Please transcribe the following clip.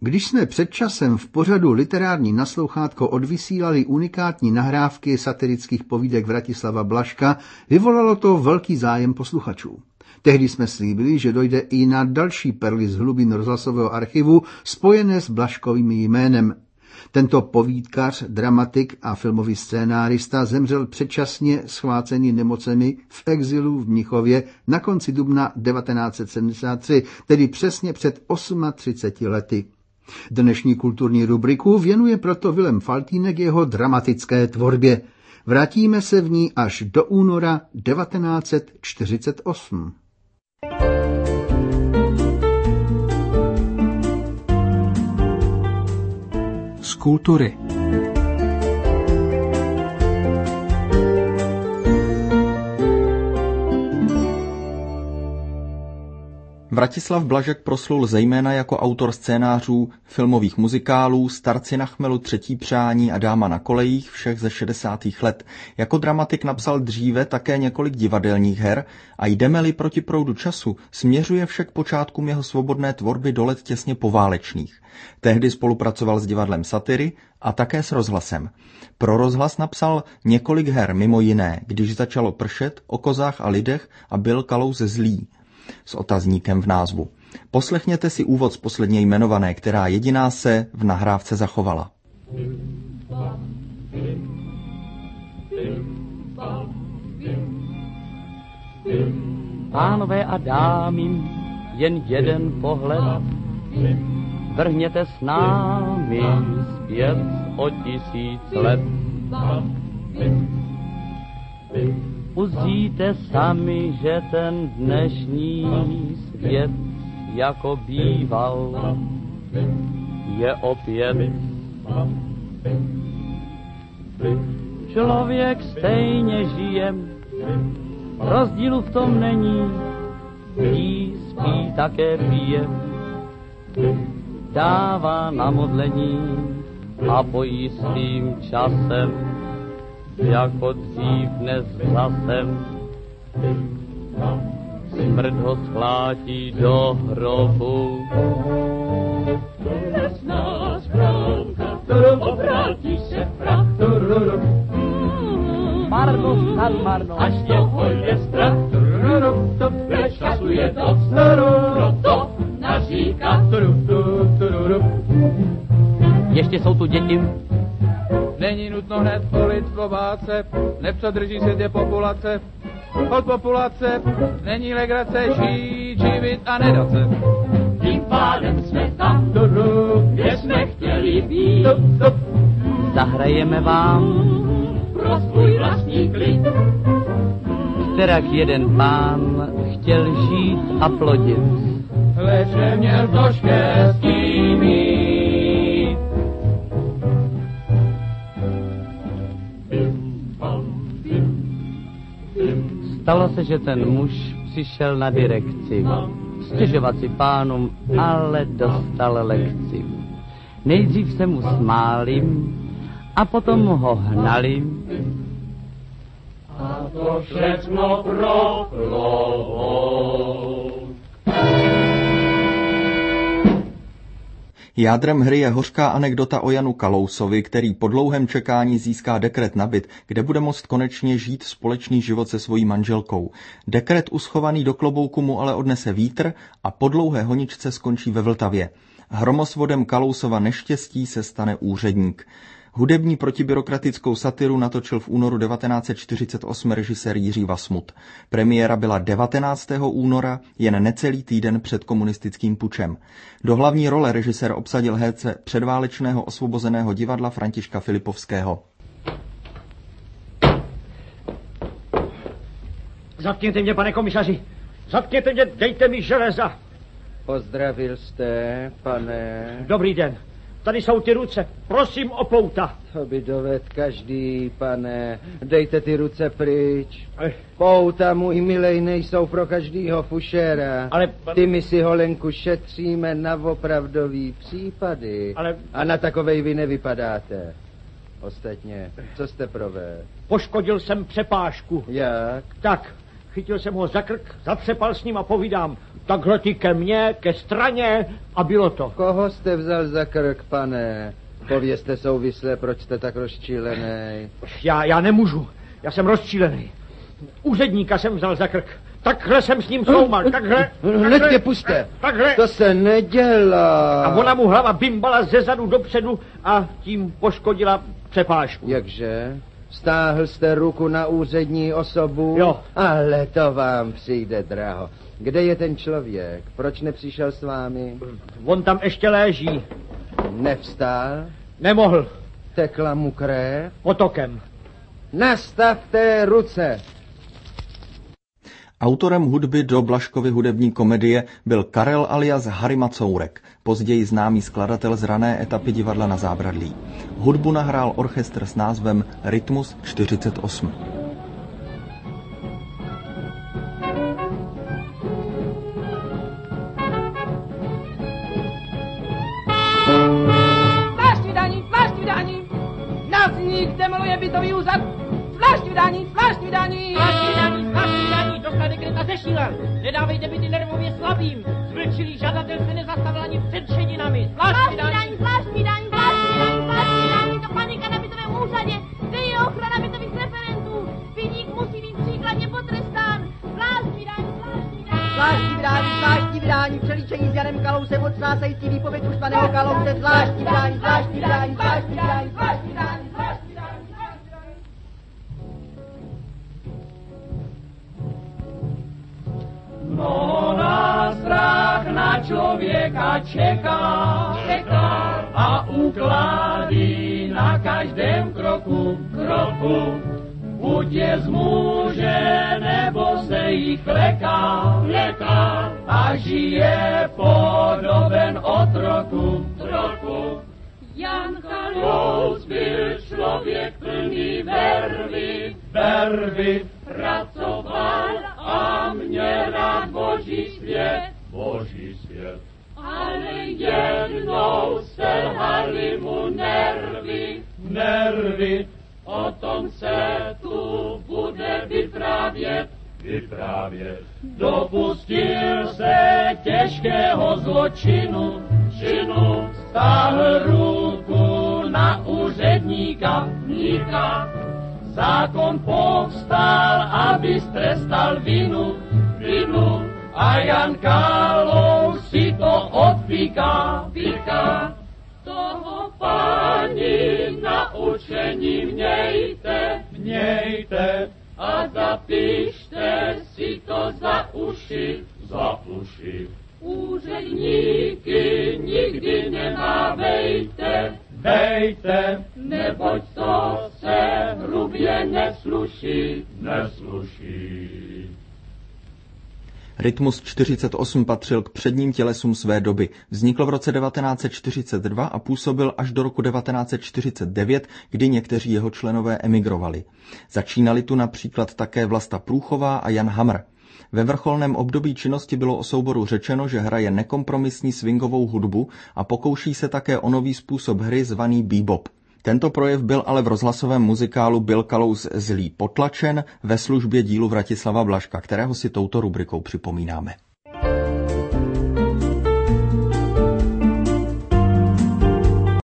Když jsme před časem v pořadu Literární naslouchátko odvysílali unikátní nahrávky satirických povídek Vratislava Blažka, vyvolalo to velký zájem posluchačů. Tehdy jsme slíbili, že dojde i na další perly z hlubin rozhlasového archivu spojené s Blažkovým jménem. Tento povídkař, dramatik a filmový scénárista zemřel předčasně schvácený nemocemi v exilu v Mnichově na konci dubna 1973, tedy přesně před 38 lety. Dnešní kulturní rubriku věnuje proto Vilém Faltýnek jeho dramatické tvorbě. Vrátíme se v ní až do února 1948. Z kultury. Vratislav Blažek proslul zejména jako autor scénářů filmových muzikálů Starci na chmelu, Třetí přání a Dáma na kolejích všech ze 60. let. Jako dramatik napsal dříve také několik divadelních her a Jdeme-li proti proudu času směřuje však počátkům jeho svobodné tvorby do let těsně poválečných. Tehdy spolupracoval s divadlem Satyry a také s rozhlasem. Pro rozhlas napsal několik her, mimo jiné Když začalo pršet, O kozách a lidech a Byl Kalous zlý, s otazníkem v názvu. Poslechněte si úvod z posledně jmenované, která jediná se v nahrávce zachovala. Pánové a dámy, jen jeden pohled, vrhněte s námi zpět o 1000 let. Uzříte sami, že ten dnešní svět, jako býval, je opět. Člověk stejně žije, rozdílu v tom není, jí spí, také pije, dává na modlení a po jistým časem jako dřív dnes zasem smrt ho schlátí do hrobu. Lesná správka, obrátí se prach, marno nad marno, až jeho je strach, ve času je to, proto naříká. Ještě jsou tu děti. Není nutno hned volit v obáce, nepředrží se tě populace. Od populace není legrace, živit a nedat se. Tím pádem jsme tam, kde jsme chtěli být. Zahrajeme vám pro svůj vlastní klid. Kterak jeden pán chtěl žít a plodit, leč neměl to štěstí mít. Stalo se, že ten muž přišel na direkci, stěžovat si pánům, ale dostal lekci. Nejdřív se mu smáli a potom ho hnali. A to všechno pro plovou. Jádrem hry je hořká anekdota o Janu Kalousovi, který po dlouhém čekání získá dekret na byt, kde bude moct konečně žít společný život se svojí manželkou. Dekret uschovaný do klobouku mu ale odnese vítr a po dlouhé honičce skončí ve Vltavě. Hromosvodem Kalousova neštěstí se stane úředník. Hudební protibyrokratickou satiru natočil v únoru 1948 režisér Jiří Vasmut. Premiéra byla 19. února, jen necelý týden před komunistickým pučem. Do hlavní role režisér obsadil herce předválečného osvobozeného divadla Františka Filipovského. Zatkněte mě, pane komisaři! Zatkněte mě, dejte mi železa! Pozdravil jste, pane. Dobrý den. Tady jsou ty ruce. Prosím o pouta. To by doved každý, pane. Dejte ty ruce pryč. Pouta, můj milej, nejsou pro každýho fušéra. Ale... Ty my si, Holenku, šetříme na opravdový případy. Ale... A na takovej vy nevypadáte. Ostatně, co jste provedl? Poškodil jsem přepážku. Jak? Tak, Chytil jsem ho za krk, zatřepal s ním a povídám, takhle ty ke mně, ke straně a bylo to. Koho jste vzal za krk, pane? Povězte souvisle, proč jste tak rozčílený. Já nemůžu, já jsem rozčílený. Úředníka jsem vzal za krk. Takhle jsem s ním soumal, takhle. Hned tě puste. Takhle. To se nedělá. A ona mu hlava bimbala zezadu dopředu a tím poškodila přepážku. Jakže? Stáhl jste ruku na úřední osobu? Jo. Ale to vám přijde draho. Kde je ten člověk? Proč nepřišel s vámi? On tam ještě léží. Nevstál? Nemohl. Tekla mu krev? Potokem. Nastavte ruce. Autorem hudby do Blažkovy hudební komedie byl Karel alias Harry Macourek, později známý skladatel z rané etapy divadla Na zábradlí. Hudbu nahrál orchestr s názvem Rytmus 48. Zvláštní vydání, návzník demoluje bytový úřad. Zvláštní vydání, dostal dekreta zešílen. Nedávejte byty nervově slabým. Zvlčilý žadatel se nezastavil ani před šedinami. Zvláštní vydání, to panika na bytovém úřadě. Kde je ochrana bytových referentů? Viník musí být příkladně potrestán. Zvláštní vydání, přelíčení s Janem Kalousem, otřásající výpověď uštvaného Kalouse. Zvláštní vydání. No na strach na člověka čeká a ukládí na každém kroku. Buď je zmůže, nebo se jich leká a žije podoben otroku. Jan Kalous byl člověk plný vervy, pracoval a měl rád Boží svět. Ale jednou selhaly mu nervy, o tom se tu bude vyprávět. Dopustil se těžkého zločinu, stáhl ruku na úředníka, zákon povstal, aby strestal vinu, a Jan Kalous si to odpíká. Toho páni naučení mějte a zapište si to za uši. Úředníky nikdy nemávejte, neboť to se hrubě nesluší. Rytmus 48 patřil k předním tělesům své doby. Vznikl v roce 1942 a působil až do roku 1949, kdy někteří jeho členové emigrovali. Začínali tu například také Vlasta Průchová a Jan Hamr. Ve vrcholném období činnosti bylo o souboru řečeno, že hraje nekompromisní swingovou hudbu a pokouší se také o nový způsob hry zvaný bebop. Tento projev byl ale v rozhlasovém muzikálu Byl Kalous zlý potlačen ve službě dílu Vratislava Blažka, kterého si touto rubrikou připomínáme.